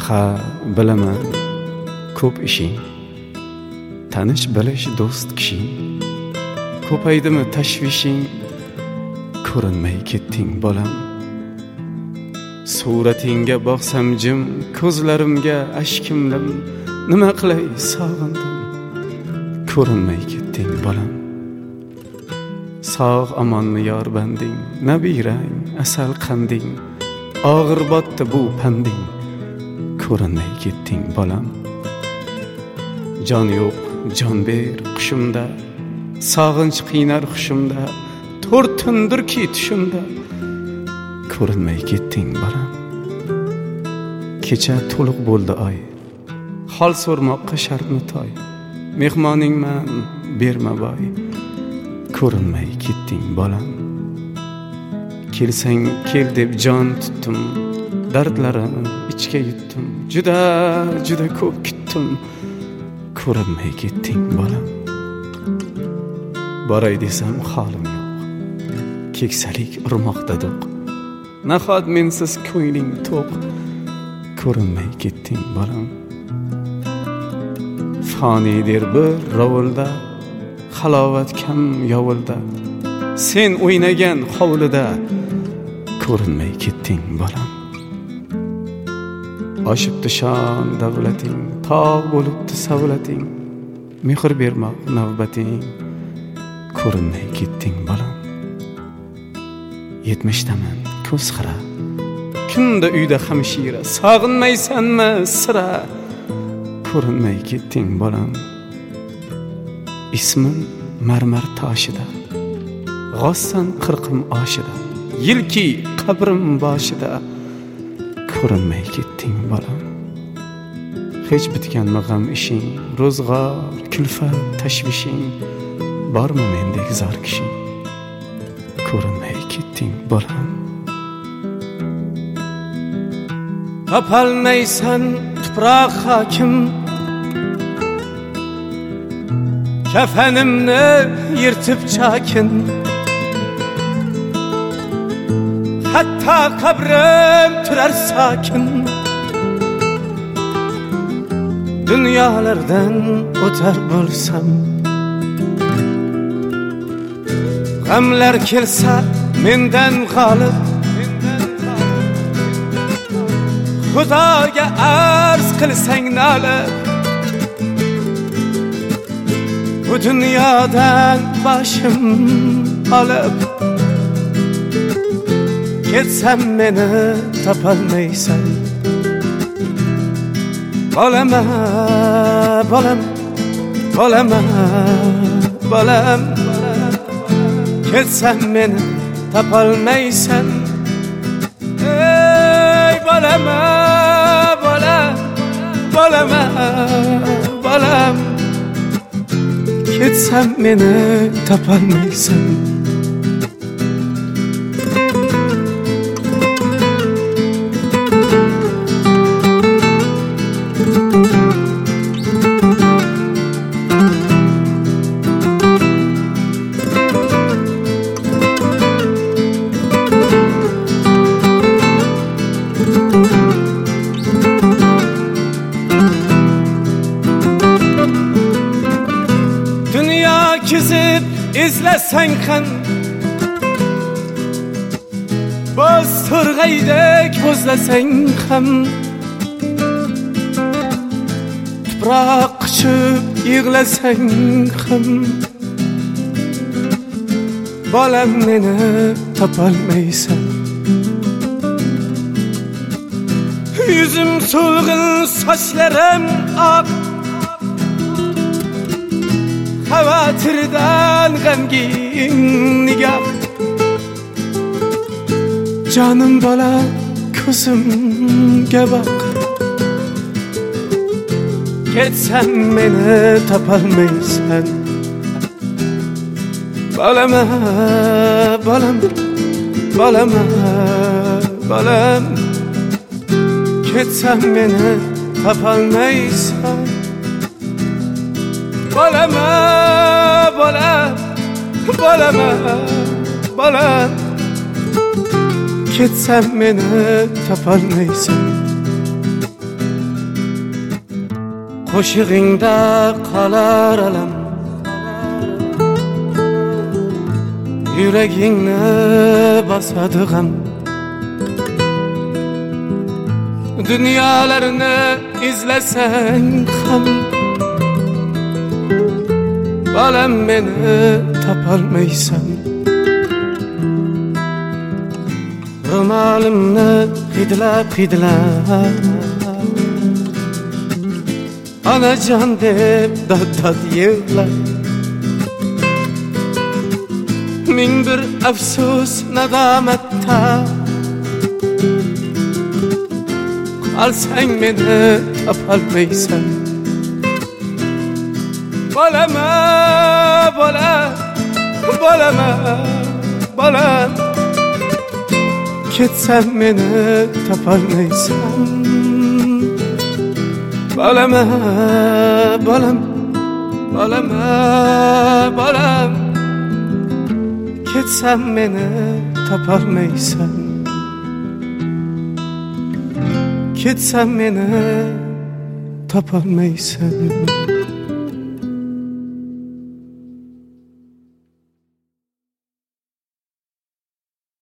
ha bilaman ko'p ishing, tanish bilish do'st kishing, ko'paydimi tashvishing, ko'rinmay ketding bolam. Suratingga boqsam jim, ko'zlarimga ashkimlim, nima qilay sog'indim, ko'rinmay ketding bolam. Sog' amonmi yor banding, nabirang asal qanding, og'ir botdi bu panding, ko'rinmay ketding bolam. Jon yo'q jon ber qushimda, sog'inch qiynar hushimda, to'rtindirki tushimda, ko'rinmay ketding bolam. Kecha to'liq bo'ldi oy, hol so'rmoqqa shartmi toy, mehmoningman berma boy, ko'rinmay ketding bolam. Kelsang kel deb jon tutdim, dardlarim ichga yutdim, juda juda ko'p kutdim, ko'rinmay ketding bolam. Boray desam holim yo'q, keksalik urmoqda do'q, nahot mensiz ko'ngling to'q, ko'rinmay ketding bolam. Fonidir bir rovulda, halovat kam yovulda, sen o'ynagan hovlida, ko'rinmay ketding bolam. Oshibdi shon davlating, tog' bo'libdi savlating, mehr bermoq navbating, ko'rinmay ketding bolam. 70daman ko'z xira, kunda uyda hamshira, sog'inmaysanmi sira, ko'rinmay ketding bolam. Ismim marmar toshida, g'ossan qirqim oshida, yilki qabrim boshida, ko'rinmay ketding bolam. Hech bitganmi g'am ishing, ro'zg'or kulfat tashvishing, bormi mendek zor kishing, ko'rinmay ketding bolam. Topolmaysan tuproq hokim, kafanimni yirtib chakin, hatto qabrim turar sokin. Dunyolardan o'tar bo'lsam, g'amlar kelsa mendan g'olib, Xudoga arz qilsang nolib, bu dunyodan boshim olib, ketsam meni topolmaysan. Bolama, bolam, bolama, bolam, ketsam meni topolmaysan. Ey bolama, bolam, bolama, bolam, ketsam meni topolmaysan. Kizib izlasang ham, boz to'rg'aydek ko'zlasang ham, tuproq quchib yig'lasang ham, bolam meni topolmaysan. Yuzim so'lg'in, sochlarim oq, xavotirdan g'amgin nigoh. Jonim bola ko'zimga boq, ketsam meni topolmaysan. Bolama, bolam, bolama, bolam, ketsam meni topolmaysan. Bolama, bolam, bolama, bolam, ketsam meni topolmaysan. qo'shig'ingda qolar alam, yuragingni bosadi g'am. Dunyolarni izlasang ham bolam meni topolmaysan. Ro'molimni hidlab onajon deb dod yig'lar. Ming bir afsus nadomatda qolsang meni topolmaysan. Bolama, bolam, ketsam meni topolmaysan. Bolama, bolam, ketsam meni topolmaysan. Ketsam meni topolmaysan.